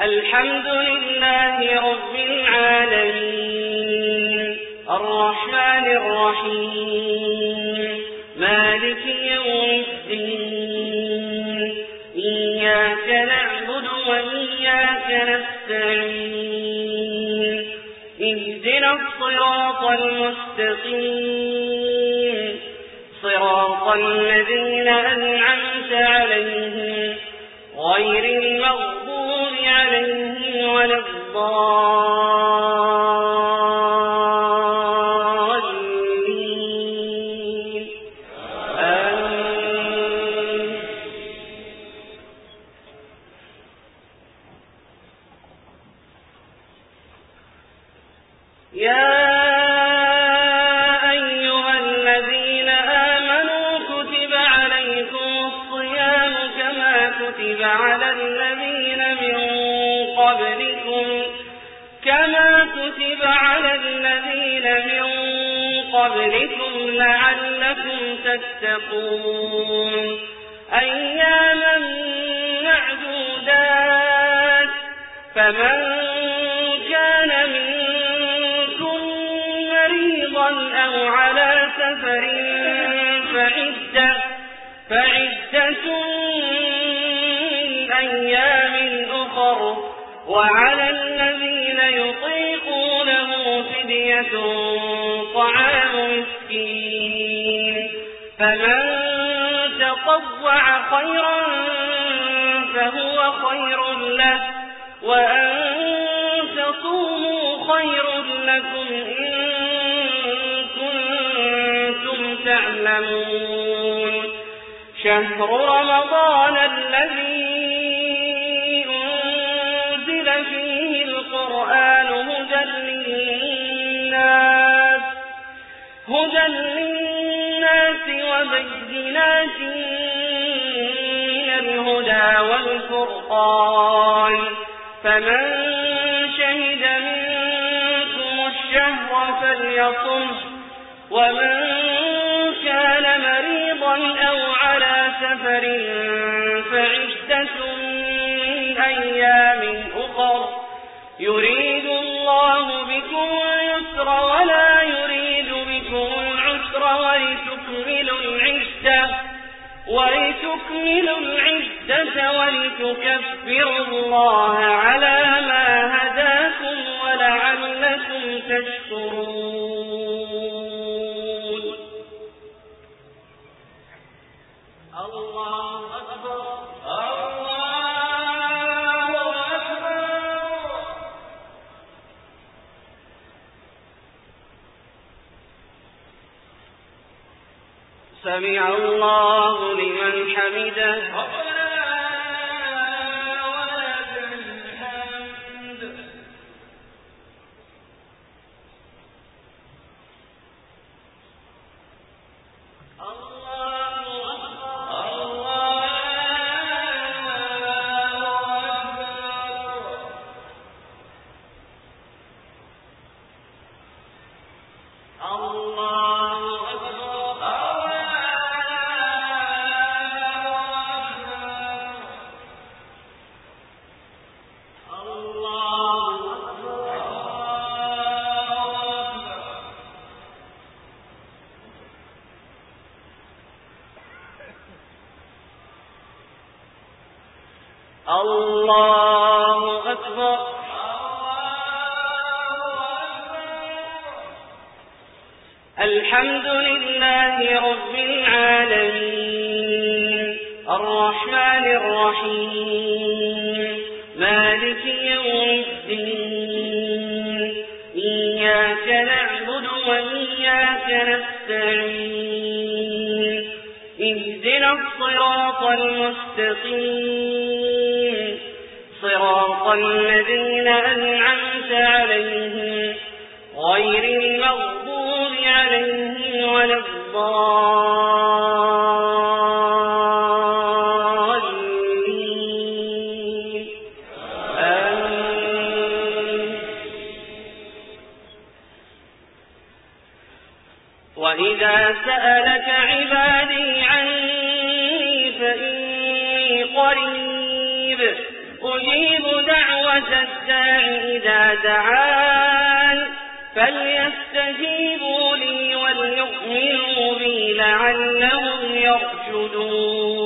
الحمد لله رب العالمين الرحمن الرحيم مالك يوم الدين إياك نعبد وإياك نستعين اهدنا الصراط المستقيم صراط الذين أنعمت عليهم غير المغضوب عليهم ولا الضالين آمين. يا أيها الذين آمنوا كتب عليكم الصيام كما كتب على الذين من قبلكم لعلكم تتقون أياما معدودات فمن كان منكم مريضا أو على سفر فعدة من أيام أخر وعلى الذين يطيقونه فدية طعام مسكين فمن تطوع خيرا فهو خير له وأن تصوموا خير لكم إن كنتم تعلمون شهر رمضان الذي أنزل فيه القرآن هدى للناس وبينات من الهدى والفرقان فمن شهد منكم الشهر فليصمه ومن كان مريضا أو على سفر فعدة من أيام أخر يريد الله بكم اليسر ولا يريد بكم العسر ولتكملوا العدة ولتكبروا الله على ما هداكم ولعلكم تشكرون. الله أكبر الله أكبر. سمع الله لمن حمده ربنا ولك الحمد. الله أكبر الله أكبر. الحمد لله رب العالمين الرحمن الرحيم مالك يوم الدين إياك نعبد وإياك نستعين اهدنا الصراط المستقيم صراط الذين أنعمت عليهم غير المغضوب عليهم ولا الضالين آمين. وإذا سألك عبادي عني فإني قريب أجيب دعوة دعوة الداع إذا دعان فليستجيبوا لي وليؤمنوا بي لعلهم يرشدون